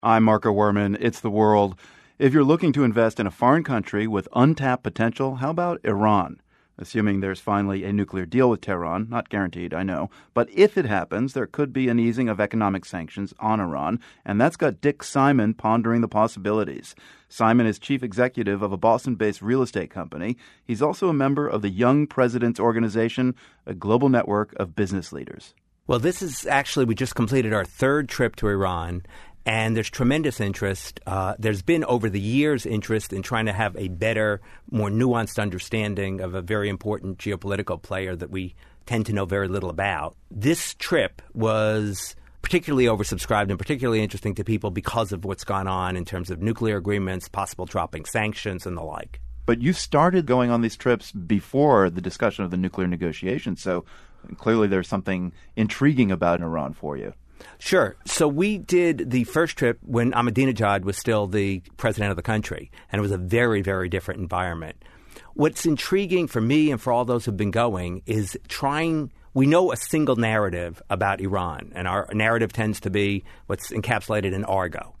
I'm Marco Werman. It's The World. If you're looking to invest in a foreign country with untapped potential, how about Iran? Assuming there's finally a nuclear deal with Tehran, not guaranteed, I know. But if it happens, there could be an easing of economic sanctions on Iran, and that's got Dick Simon pondering the possibilities. Simon is chief executive of a Boston-based real estate company. He's also a member of the Young Presidents Organization, a global network of business leaders. Well, this is actually, we just completed our third trip to Iran. And there's tremendous interest. There's been over the years interest in trying to have a better, more nuanced understanding of a very important geopolitical player that we tend to know very little about. This trip was particularly oversubscribed and particularly interesting to people because of what's gone on in terms of nuclear agreements, possible dropping sanctions, and the like. But you started going on these trips before the discussion of the nuclear negotiations, so clearly there's something intriguing about Iran for you. Sure. So we did the first trip when Ahmadinejad was still the president of the country, and it was a very, very different environment. What's intriguing for me and for all those who've been going is we know a single narrative about Iran, and our narrative tends to be what's encapsulated in Argo,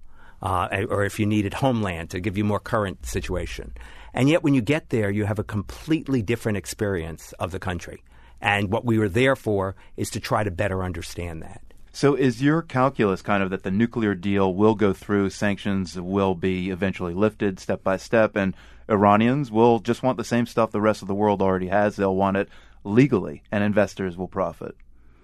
or if you needed Homeland to give you more current situation. And yet when you get there, you have a completely different experience of the country. And what we were there for is to try to better understand that. So is your calculus kind of that the nuclear deal will go through, sanctions will be eventually lifted step by step, and Iranians will just want the same stuff the rest of the world already has? They'll want it legally, and investors will profit.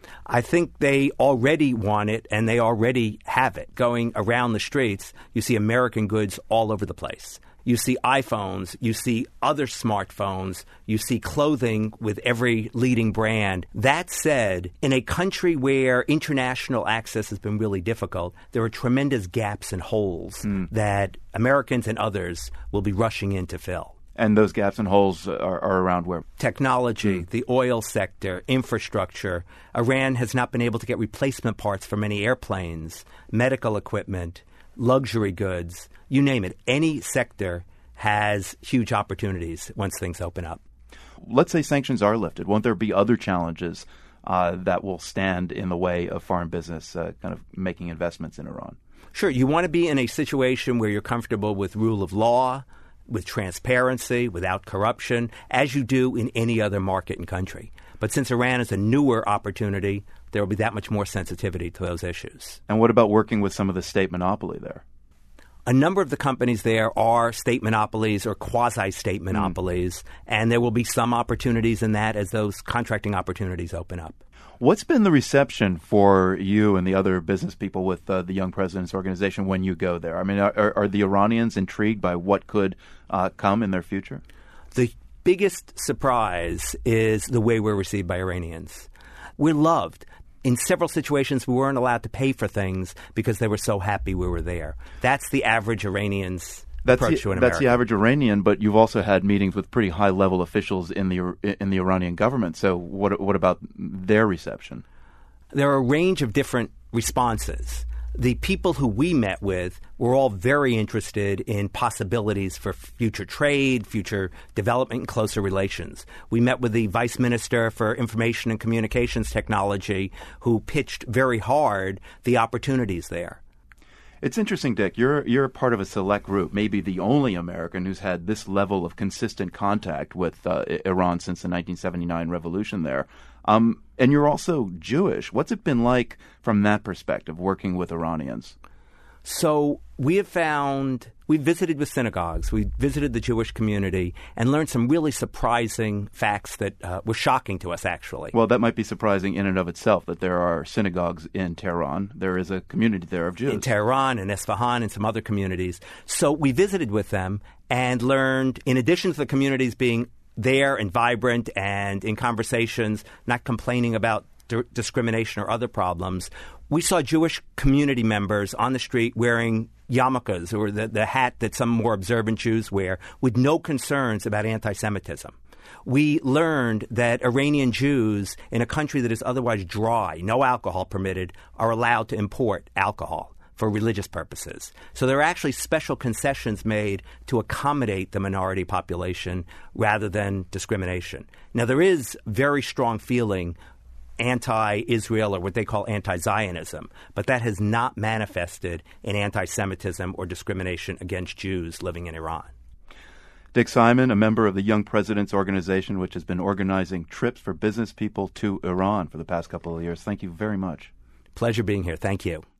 I think they already want it, and they already have it. Going around the streets, you see American goods all over the place. You see iPhones, you see other smartphones, you see clothing with every leading brand. That said, in a country where international access has been really difficult, there are tremendous gaps and holes that Americans and others will be rushing in to fill. And those gaps and holes are around where? Technology, the oil sector, infrastructure. Iran has not been able to get replacement parts for many airplanes, medical equipment, luxury goods, you name it. Any sector has huge opportunities once things open up. Let's say sanctions are lifted. Won't there be other challenges that will stand in the way of foreign business kind of making investments in Iran? Sure. You want to be in a situation where you're comfortable with rule of law, with transparency, without corruption, as you do in any other market and country. But since Iran is a newer opportunity, there will be that much more sensitivity to those issues. And what about working with some of the state monopoly there? A number of the companies there are state monopolies or quasi-state monopolies, and there will be some opportunities in that as those contracting opportunities open up. What's been the reception for you and the other business people with the Young Presidents Organization when you go there? I mean, are the Iranians intrigued by what could come in their future? The biggest surprise is the way we're received by Iranians. We're loved. In several situations, we weren't allowed to pay for things because they were so happy we were there. That's the average Iranian's approach to an American. That's the average Iranian, but you've also had meetings with pretty high-level officials in the Iranian government. So what about their reception? There are a range of different responses. The people who we met with were all very interested in possibilities for future trade, future development, and closer relations. We met with the Vice Minister for Information and Communications Technology, who pitched very hard the opportunities there. It's interesting, Dick. You're part of a select group, maybe the only American who's had this level of consistent contact with Iran since the 1979 revolution there. And you're also Jewish. What's it been like from that perspective, working with Iranians? So we visited with synagogues, we visited the Jewish community, and learned some really surprising facts that were shocking to us, actually. Well, that might be surprising in and of itself, that there are synagogues in Tehran. There is a community there of Jews. In Tehran and Isfahan and some other communities. So we visited with them and learned, in addition to the communities being there and vibrant and in conversations, not complaining about discrimination or other problems, we saw Jewish community members on the street wearing yarmulkes, or the hat that some more observant Jews wear, with no concerns about anti-Semitism. We learned that Iranian Jews, in a country that is otherwise dry, no alcohol permitted, are allowed to import alcohol for religious purposes. So there are actually special concessions made to accommodate the minority population rather than discrimination. Now, there is very strong feeling anti-Israel or what they call anti-Zionism, but that has not manifested in anti-Semitism or discrimination against Jews living in Iran. Dick Simon, a member of the Young Presidents Organization, which has been organizing trips for business people to Iran for the past couple of years. Thank you very much. Pleasure being here. Thank you.